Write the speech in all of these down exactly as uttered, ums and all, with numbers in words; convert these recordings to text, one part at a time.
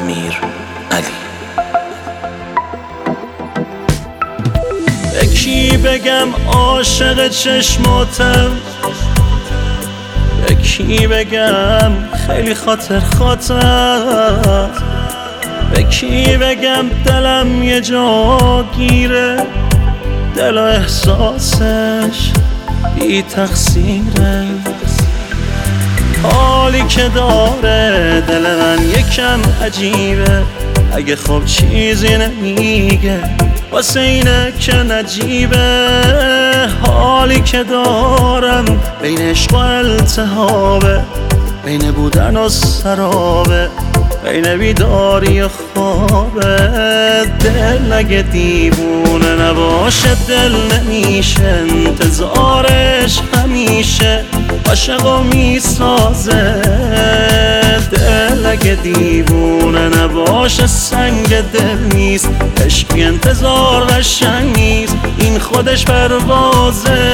امیر علی. به کی بگم عاشق چشماتم، به کی بگم خیلی خاطر خاطر، به کی بگم دلم یه جا گیره، دل و احساسش بی تقصیره. حالی که داره دل من یکم عجیبه، اگه خب چیزی نمیگه واسه اینه که نجیبه. حالی که دارم بین عشق و التهابه، بین بودن و سرابه، بین بیداری و خوابه. دل اگه دیوونه نباشه دل نمیشه، انتظارش همیشه عاشقو میسازه. دل اگه دیوونه نباشه سنگ دل نیست، عشق بی انتظار قشنگ نیست، این خودش پروازه.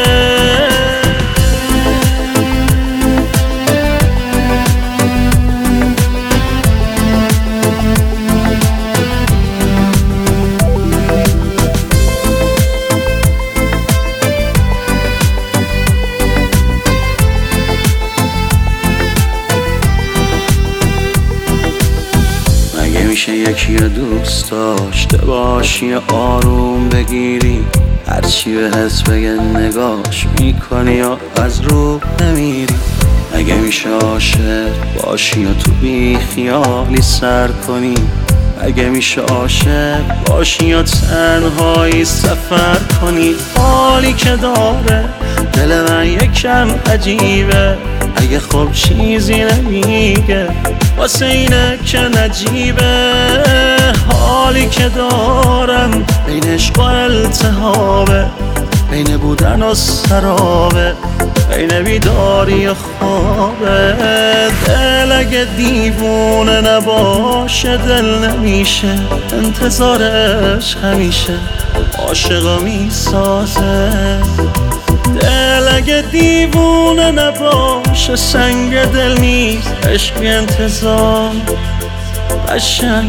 میشه یکی رو دوست داشته باشی یا آروم بگیری، هرچی به حس بگه نگاش میکنی یا از رو نمیری. اگه میشه عاشق باشی یا تو بی خیالی سر کنی، اگه میشه عاشق باشی یا تنهایی سفر کنی. حالی که داره دل من یکم عجیبه، اگه خب چیزی نمیگه واسه اینه که نجیبه. حالی که دارم بین عشق و التهابه، بین بودن و سرابه، بین بیداری و خوابه. دل اگه دیوونه نباشه دل نمیشه، انتظارش همیشه عاشقو میسازه. دل اگه دیوونه نباشه سنگ دل نیست، عشق بی انتظار قشنگ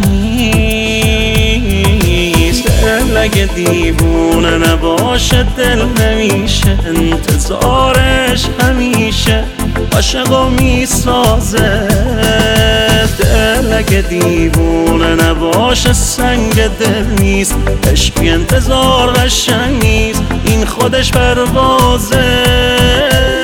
نیست. دل اگه دیوونه نباشه دل نمیشه، انتظارش همیشه عاشقو میسازه. دل اگه دیوونه نباشه سنگ دل نیست، عشق بی انتظار قشنگ نیست، این خودش پروازه.